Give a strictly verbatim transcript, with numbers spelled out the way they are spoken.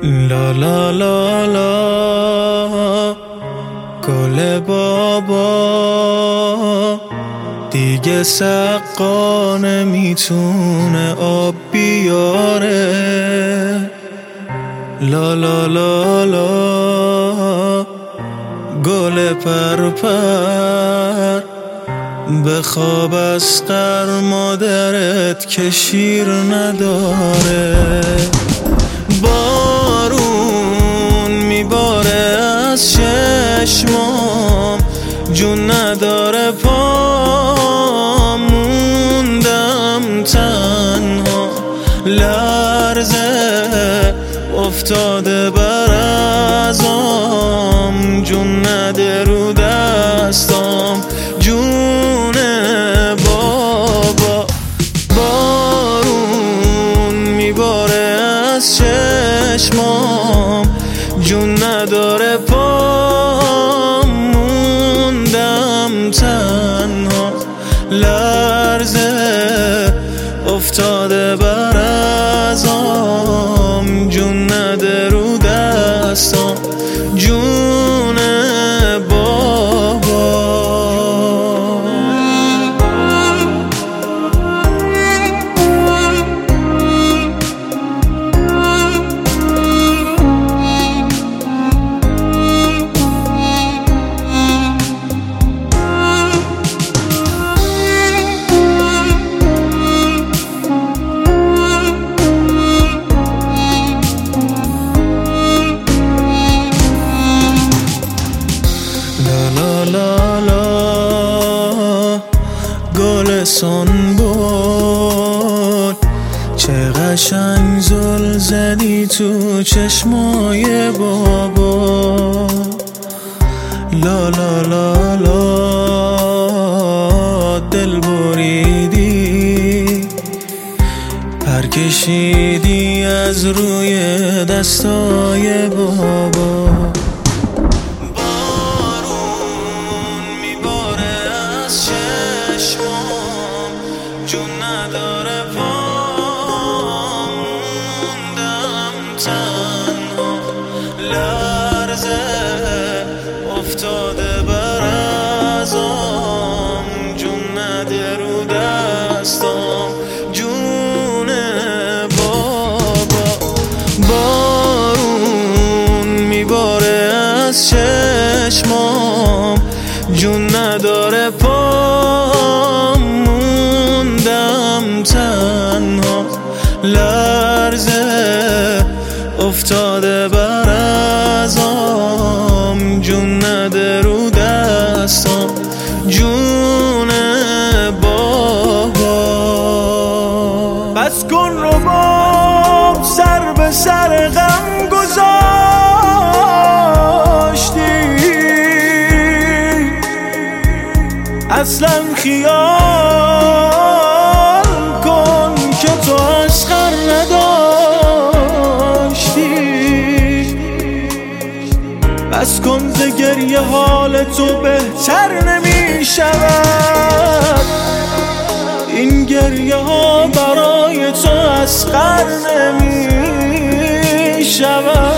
لا لا لا لا گل بابا دیگه سقا نمیتونه آب بیاره. لا لا لا لا گل پرپر بخواب از غر مادرت که شیر نداره. بارون میباره از چشمام جون نداره پام موندم تنها لرزه افتاده بر ازام جون نده رو دستام جون بابا. بارون میباره از چشمام جون نداره پام موندم تنها لرزه افتاده بر ازام جون نده رو دستام جون بابا. لا لا لا گل سنبول چه قشنگ زل زدی تو چشمای بابا. لا لا لا لا دل بریدی پر کشیدی از روی دستای بابا. جون نداره پام موندم تنها لرزه افتاده بر ازام جون نده رو دستام جون بابا. بارون میباره از چشمام جون نداره پام تنها لرزه افتاده بر ازام جون نده رو دستام جون بابا. بس کن رو باب سر به سر غم گذاشتی اصلا خیال بس کن ز گریه حال تو بهتر نمی شود. این گریه ها برای تو اسخر نمی شود.